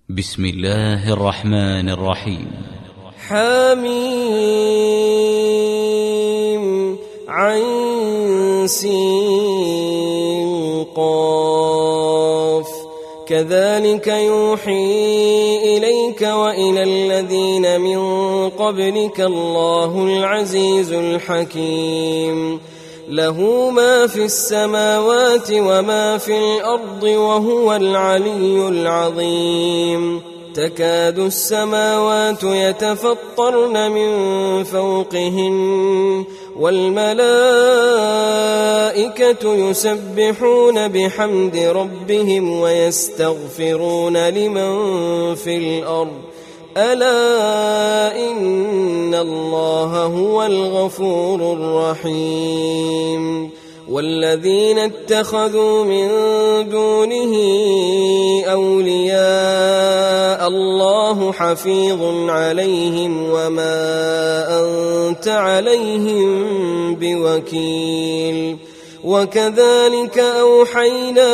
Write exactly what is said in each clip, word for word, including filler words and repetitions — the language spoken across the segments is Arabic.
بسم الله الرحمن الرحيم. حميم عين سين قاف كذلك يوحي إليك وإلى الذين من قبلك الله العزيز الحكيم له ما في السماوات وما في الأرض وهو العلي العظيم تكاد السماوات يتفطرن من فوقهن والملائكة يسبحون بحمد ربهم ويستغفرون لمن في الأرض ألا إن الله هو الغفور الرحيم والذين اتخذوا من دونه أولياء الله حفيظ عليهم وما أنت عليهم بوكيل وكذلك أوحينا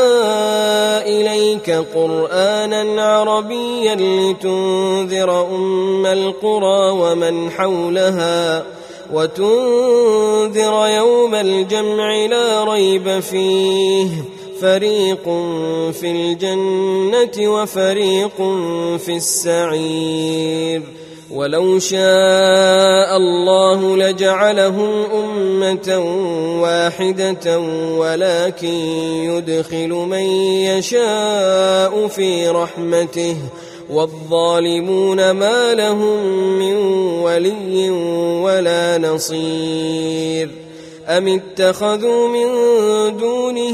إليك قرآنا عربيا لتنذر أم القرى ومن حولها وتنذر يوم الجمع لا ريب فيه فريق في الجنة وفريق في السعير ولو شاء الله لجعلهم أمة واحدة ولكن يدخل من يشاء في رحمته والظالمون ما لهم من ولي ولا نصير أم اتخذوا من دونه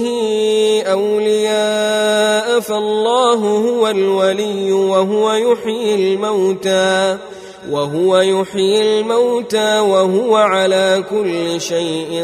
أولياء فالله هو الولي وهو يحيي الموتى وهو يحيي الموتى وهو على كل شيء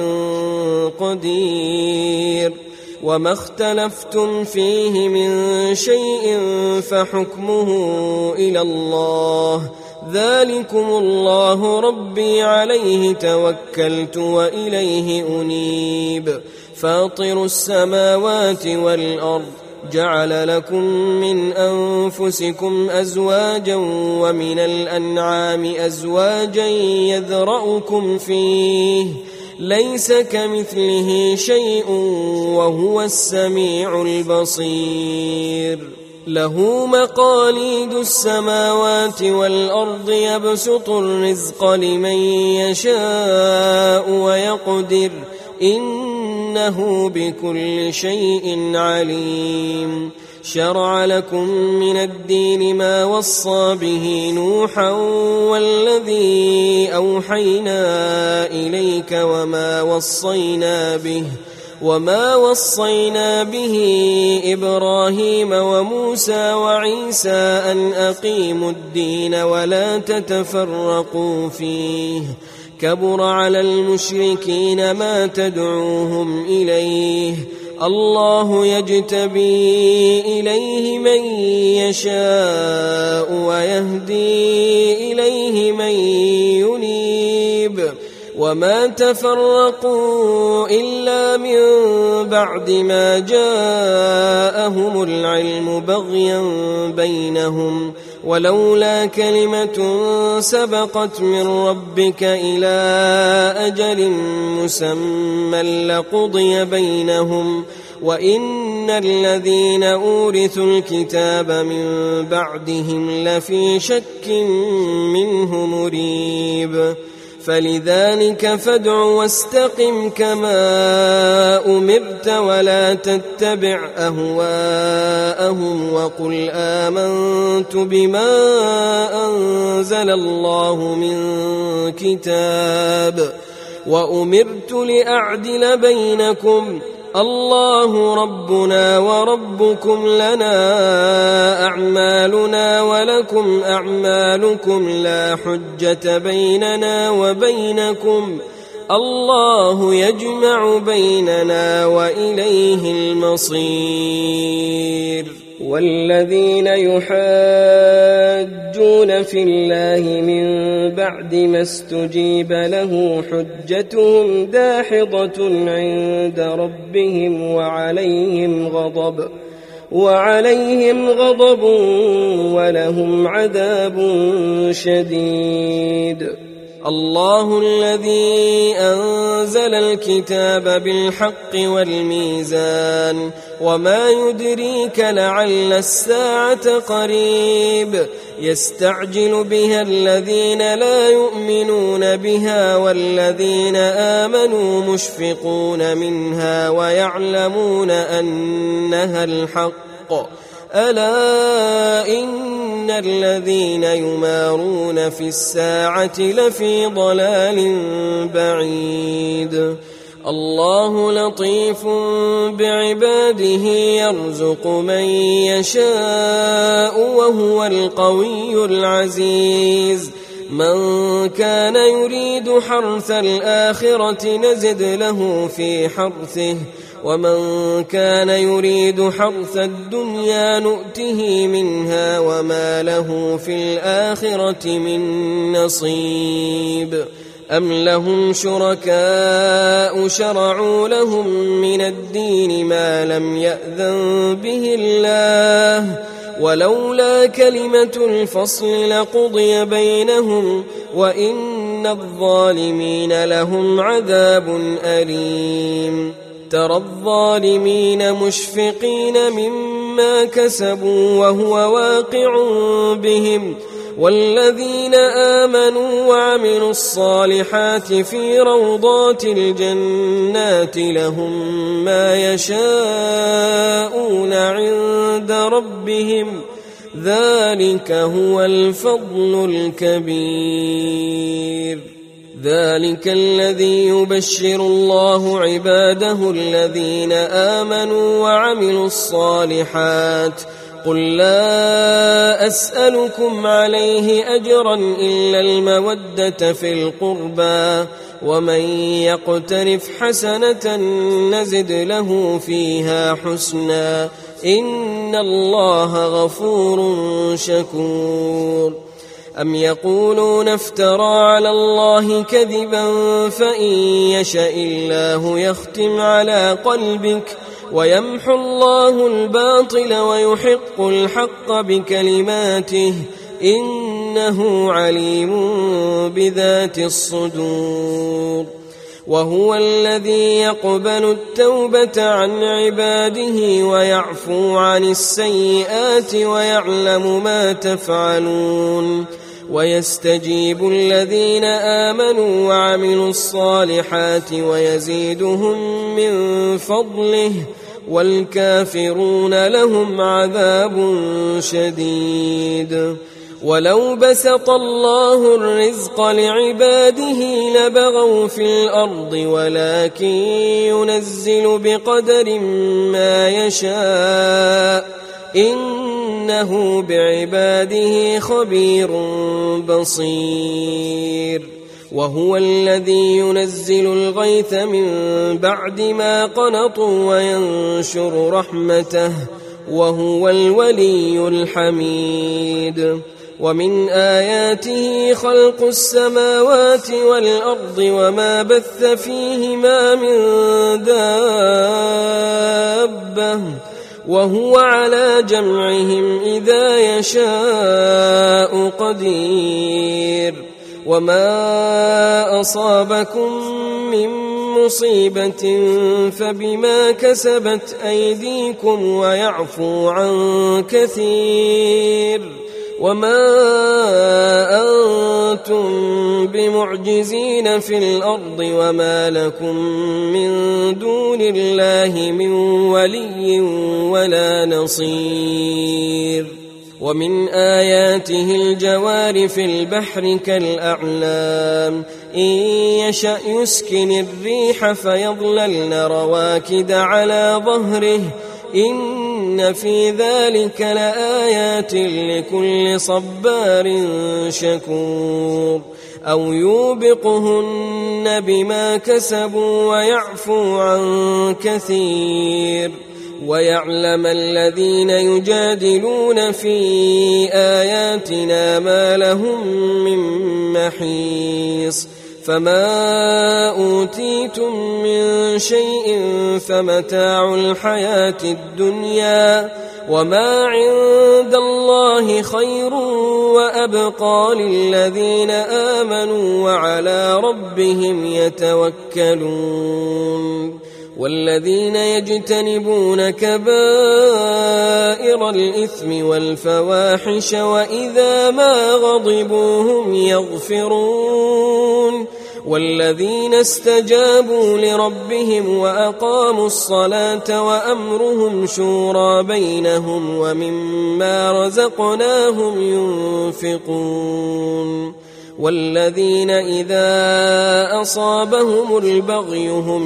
قدير وما اختلفتم فيه من شيء فحكمه إلى الله ذلكم الله ربي عليه توكلت وإليه أنيب فاطر السماوات والأرض جعل لكم من أنفسكم أزواجا ومن الأنعام أزواجا يذرأكم فيه ليس كمثله شيء وهو السميع البصير له مقاليد السماوات والأرض يبسط الرزق لمن يشاء ويقدر إنه بكل شيء عليم شرع لكم من الدين ما وصى به نوحا والذي أوحينا إليك وما وصينا به وما وصينا به إبراهيم وموسى وعيسى أن أقيموا الدين ولا تتفرقوا فيه كبر على المشركين ما تدعوهم إليه الله يجتبي إليه من يشاء ويهدي إليه من ينيب وما تفرقوا إلا من بعد ما جاءهم العلم بغيا بينهم ولولا كلمة سبقت من ربك إلى أجل مسمى لقضي بينهم وإن الذين أورثوا الكتاب من بعدهم لفي شك منه مريب فلذلك فادع واستقم كما أمرت ولا تتبع أهواءهم وقل آمنت بما أنزل الله من كتاب وأمرت لأعدل بينكم الله ربنا وربكم لنا أعمالنا ولكم أعمالكم لا حجة بيننا وبينكم الله يجمع بيننا وإليه المصير والذين يحاجون في الله من بعد ما استجيب له حجتهم داحضة عند ربهم وعليهم غضب وعليهم غضب ولهم عذاب شديد. الله الذي أنزل الكتاب بالحق والميزان وما يدريك لعل الساعة قريب يستعجل بها الذين لا يؤمنون بها والذين آمنوا مشفقون منها ويعلمون أنها الحق ألا إن الذين يمارون في الساعة لفي ضلال بعيد. الله لطيف بعباده يرزق من يشاء وهو القوي العزيز. من كان يريد حرث الآخرة نزد له في حرثه ومن كان يريد حرث الدنيا نؤته منها وما له في الآخرة من نصيب. أم لهم شركاء شرعوا لهم من الدين ما لم يأذن به الله ولولا كلمة الفصل لقضي بينهم وإن الظالمين لهم عذاب أليم. ترى الظالمين مشفقين مما كسبوا وهو واقع بهم والذين آمنوا وعملوا الصالحات في روضات الجنات لهم ما يشاءون عند ربهم ذلك هو الفضل الكبير. ذلك الذي يبشر الله عباده الذين آمنوا وعملوا الصالحات. قل لا أسألكم عليه أجرا إلا المودة في القربى ومن يقترف حسنة نزد له فيها حسنا إن الله غفور شكور. أم يقولون افترى على الله كذبا فإن يشاء الله يختم على قلبك ويمحو الله الباطل ويحق الحق بكلماته إنه عليم بذات الصدور. وهو الذي يقبل التوبة عن عباده ويعفو عن السيئات ويعلم ما تفعلون ويستجيب الذين آمنوا وعملوا الصالحات ويزيدهم من فضله والكافرون لهم عذاب شديد. ولو بسط الله الرزق لعباده لبغوا في الأرض ولكن ينزل بقدر ما يشاء إنه بعباده خبير بصير. وهو الذي ينزل الغيث من بعد ما قنطوا وينشر رحمته وهو الولي الحميد. ومن آياته خلق السماوات والأرض وما بث فيهما من دابة وهو على جمعهم إذا يشاء قدير. وما أصابكم من مصيبة فبما كسبت أيديكم ويعفو عن كثير. وما أنتم بمعجزين في الأرض وما لكم من دون الله من ولي ولا نصير. ومن آياته الجوار في البحر كالأعلام إن يشأ يسكن الريح فيظللن رواكد على ظهره إن في ذلك لآيات لكل صبار شكور. أو يوبقهن بما كسبوا ويعفو عن كثير. ويعلم الذين يجادلون في آياتنا ما لهم من محيص. فما أوتيتم من شيء فمتاع الحياة الدنيا وما عند الله خير وأبقى للذين آمنوا وعلى ربهم يتوكلون والذين يجتنبون كبائر الإثم والفواحش وإذا ما غضبوا هم يغفرون والذين استجابوا لربهم وأقاموا الصلاة وأمرهم شورى بينهم ومما رزقناهم ينفقون والذين إذا أصابهم البغي هم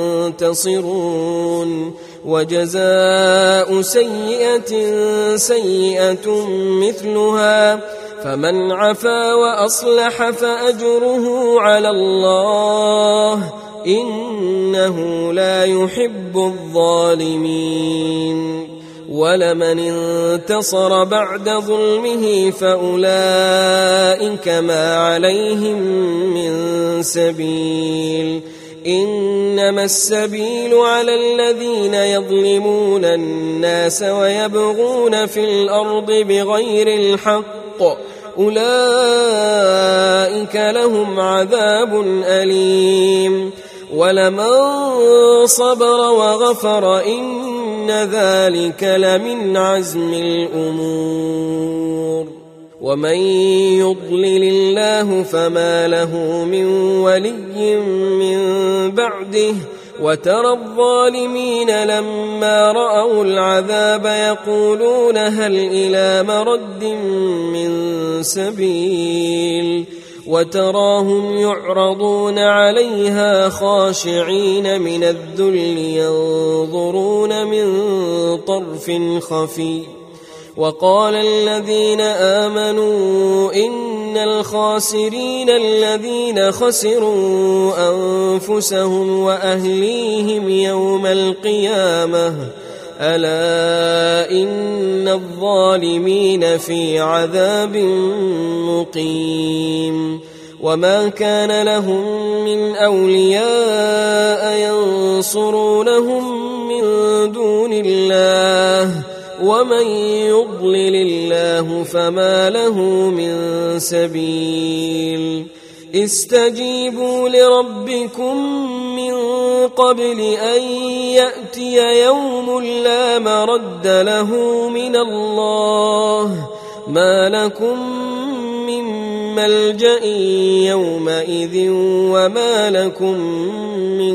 ينتصرون وجزاء سيئة سيئة مثلها فمن عفا وأصلح فأجره على الله إنه لا يحب الظالمين ولمن انتصر بعد ظلمه فأولئك ما عليهم من سبيل إنما السبيل على الذين يظلمون الناس ويبغون في الأرض بغير الحق أولئك لهم عذاب أليم ولمن صبر وغفر إن ذلك لمن عزم الأمور ومن يضلل الله فما له من ولي من بعده وترى الظالمين لما رأوا العذاب يقولون هل إلى مرد من سبيل وتراهم يعرضون عليها خاشعين من الذل ينظرون من طرف خفي وقال الذين آمنوا إن الخاسرين الذين خسروا أنفسهم وأهليهم يوم القيامة ألا إن الظالمين في عذاب مقيم وما كان لهم من أولياء ينصرونهم من دون الله ومن يضلل الله فما له من سبيل استجيبوا لربكم من قبل أن يأتي يوم لا مرد له من الله ما لكم من ملجأ يومئذ وما لكم من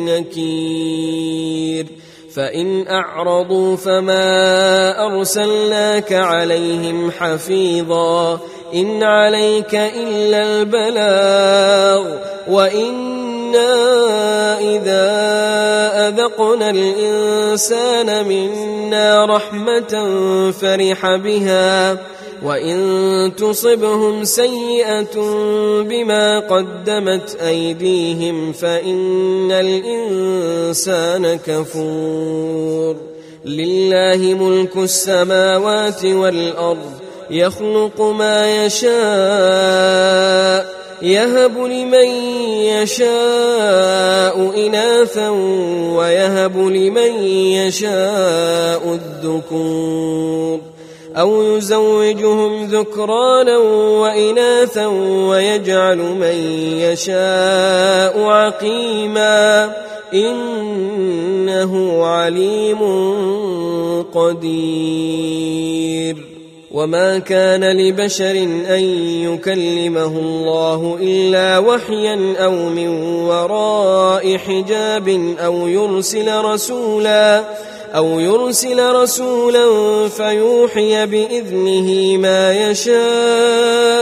نكير فإن أعرضوا فما أرسلناك عليهم حفيظا إن عليك إلا البلاغ وإنا إذا أذقنا الإنسان منا رحمة فرح بها وإن تصبهم سيئة بما قدمت أيديهم فإن الإنسان كفور لله ملك السماوات والأرض يخلق ما يشاء يهب لمن يشاء إناثا ويهب لمن يشاء الذكور أو يزوجهم ذكرانا وإناثا ويجعل من يشاء عقيما إنه عليم قدير وما كان لبشر أن يكلمه الله إلا وحيا أو من وراء حجاب أو يرسل رسولا أو يرسل رسولا فيوحي بإذنه ما يشاء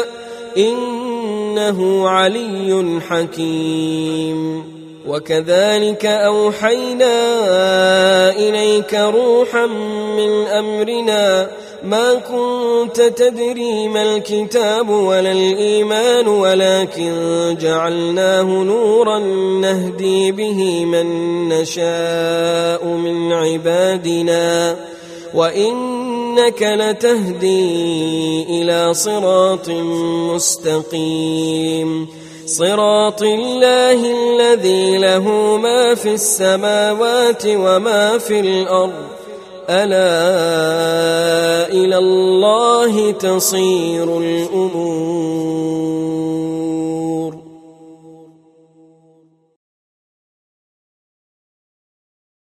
إنه علي حكيم وكذلك أوحينا إليك روحا من أمرنا ما كنت تدري ما الكتاب ولا الإيمان ولكن جعلناه نورا نهدي به من نشاء من عبادنا وإنك لتهدي إلى صراط مستقيم صراط الله الذي له ما في السماوات وما في الأرض ألا إلى الله تصير الأمور.